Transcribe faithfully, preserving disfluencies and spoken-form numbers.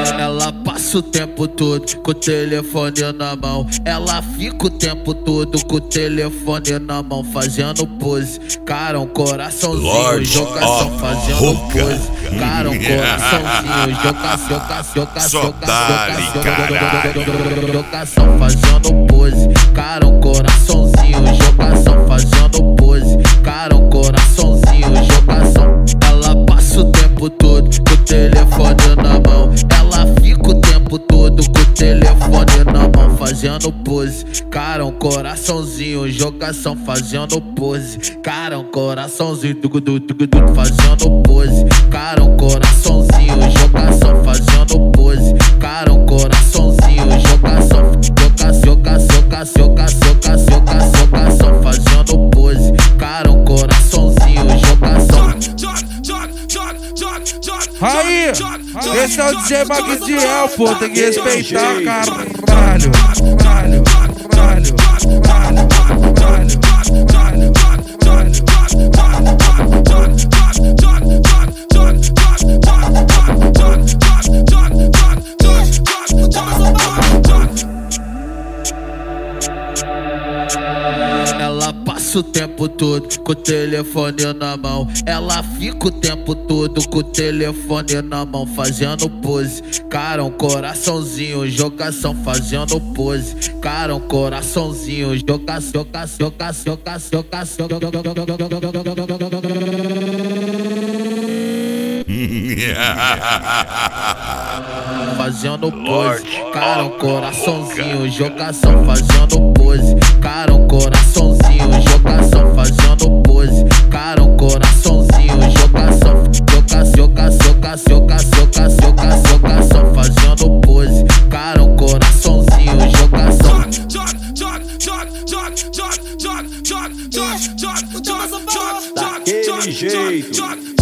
Ela passa o tempo todo com o telefone na mão. Ela fica o tempo todo com o telefone na mão, fazendo pose. Cara, um coraçãozinho, Lord jogação, fazendo Hookah. pose. Cara, um coraçãozinho, jogação, jogação, jogação, jogação, jogação, fazendo pose. Cara, um coraçãozinho, jogação, fazendo pose. Cara, um coraçãozinho, jogação. Ela passa o tempo todo com o telefone na mão. Ela fica o tempo todo com o telefone na mão, fazendo pose. Cara, um coraçãozinho, jogação, fazendo pose. Cara, um coraçãozinho, tugu, tugu, tugu, fazendo pose. Cara, um coraçãozinho, jogação, fazendo pose. Cara, um coraçãozinho, jogação, jogação, jogação, jogação, jogação, jogação, fazendo pose. Cara, um coraçãozinho, jogação. Aí, esse é o D J Magdiel, pô, tem que respeitar, caralho, caralho, caralho, caralho, caralho, caralho, caralho. Ela passa o tempo todo com o telefone na mão. Ela fica o tempo todo com o telefone na mão, fazendo pose. Cara, um coraçãozinho, jogação, fazendo pose. Cara, um coraçãozinho, jogação, jogação, jogação, jogação, fazendo pose. Cara, um coraçãozinho, jogação, fazendo pose. Cara, um coraçãozinho, jogação, fazendo pose. Cara, um coraçãozinho, jogação, jogação, jogação, jogação, jogação, jogação, fazendo pose. Cara, um coraçãozinho, jogação. Daquele jeito.